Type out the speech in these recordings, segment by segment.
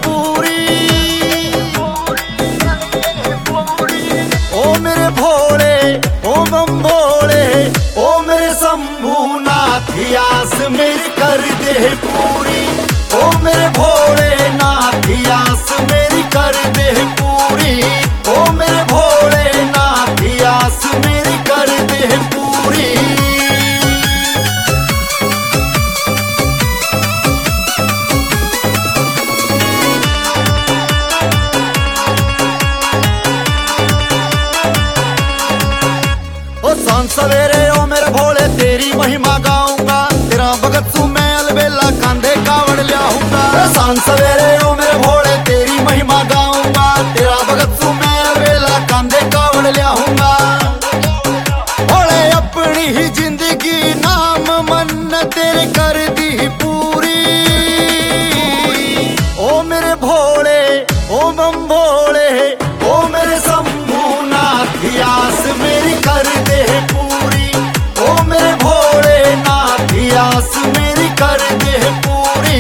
पूरी। ओ मेरे भोले ओ बम भोले, ओ मेरे शंभूनाथ आस मेरी कर दे पूरी। ओ मेरे भोले नाथ आस मेरी कर दे पूरी। ओ मेरे भोले नाथ आस मेरी कर दे पूरी। ओ सांझ सवेरे ओ मेरे भोले तेरी महिमा गाऊंगा, तेरा भगत सू मैं अलबेला कांधे कावड़ लियाऊंगा। सांझ सवेरे ओ मेरे भोले तेरी महिमा गाऊंगा, तेरा भगत सू मैं अलबेला कांधे कावड़ लियाऊंगा। भोले अपनी ही जिंदगी नाम मन तेरे कर दी पूरी। ओ मेरे भोले ओ बम भोले, ओ मेरे शंभूनाथ आस मेरी कर दे पूरी। ओ मेरे भोले नाथ आस मेरी कर दे पूरी।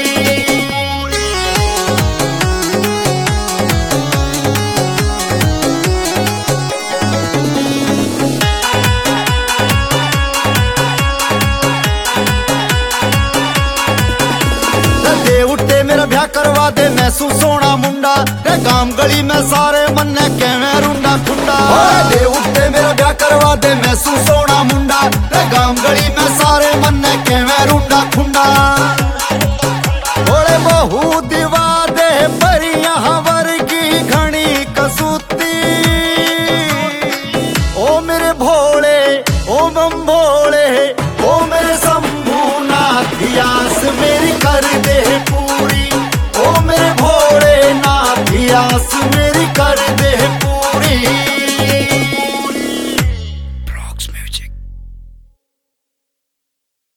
दे उठे मेरा ब्याह करवा दे मैं सू सोना मुंडा, रे गांव गली में सारे मन्ने केवे रुंडा खुंडा। दे उठे मेरा ब्याह करवा दे मैं सू सोना मुंडा, रे गांव गली में सारे मन्ने